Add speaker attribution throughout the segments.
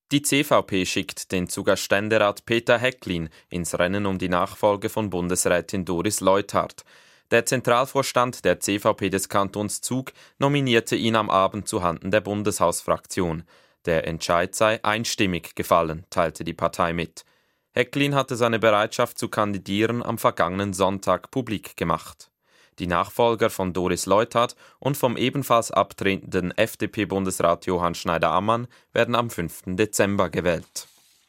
Speaker 1: Die CVP schickt den Zuger Ständerat Peter Häcklin ins Rennen um die Nachfolge von Bundesrätin Doris Leuthard. Der Zentralvorstand der CVP des Kantons Zug nominierte ihn am Abend zuhanden der Bundeshausfraktion. Der Entscheid sei einstimmig gefallen, teilte die Partei mit. Häcklin hatte seine Bereitschaft zu kandidieren am vergangenen Sonntag publik gemacht. Die Nachfolger von Doris Leuthard und vom ebenfalls abtretenden FDP-Bundesrat Johann Schneider-Ammann werden am 5. Dezember gewählt.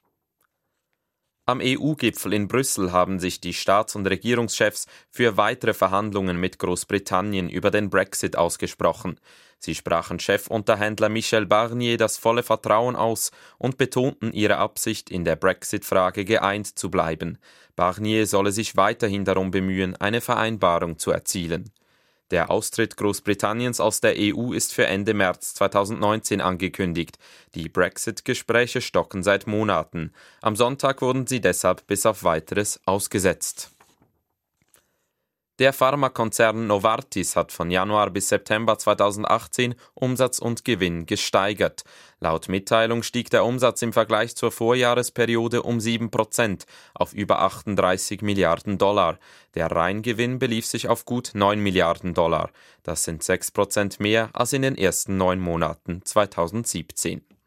Speaker 1: Am EU-Gipfel in Brüssel haben sich die Staats- und Regierungschefs für weitere Verhandlungen mit Großbritannien über den Brexit ausgesprochen. Sie sprachen Chefunterhändler Michel Barnier das volle Vertrauen aus und betonten ihre Absicht, in der Brexit-Frage geeint zu bleiben. Barnier solle sich weiterhin darum bemühen, eine Vereinbarung zu erzielen. Der Austritt Großbritanniens aus der EU ist für Ende März 2019 angekündigt. Die Brexit-Gespräche stocken seit Monaten. Am Sonntag wurden sie deshalb bis auf Weiteres ausgesetzt. Der Pharmakonzern Novartis hat von Januar bis September 2018 Umsatz und Gewinn gesteigert. Laut Mitteilung stieg der Umsatz im Vergleich zur Vorjahresperiode um 7% auf über 38 Milliarden $. Der Reingewinn belief sich auf gut 9 Milliarden $. Das sind 6% mehr als in den ersten 9 Monaten 2017.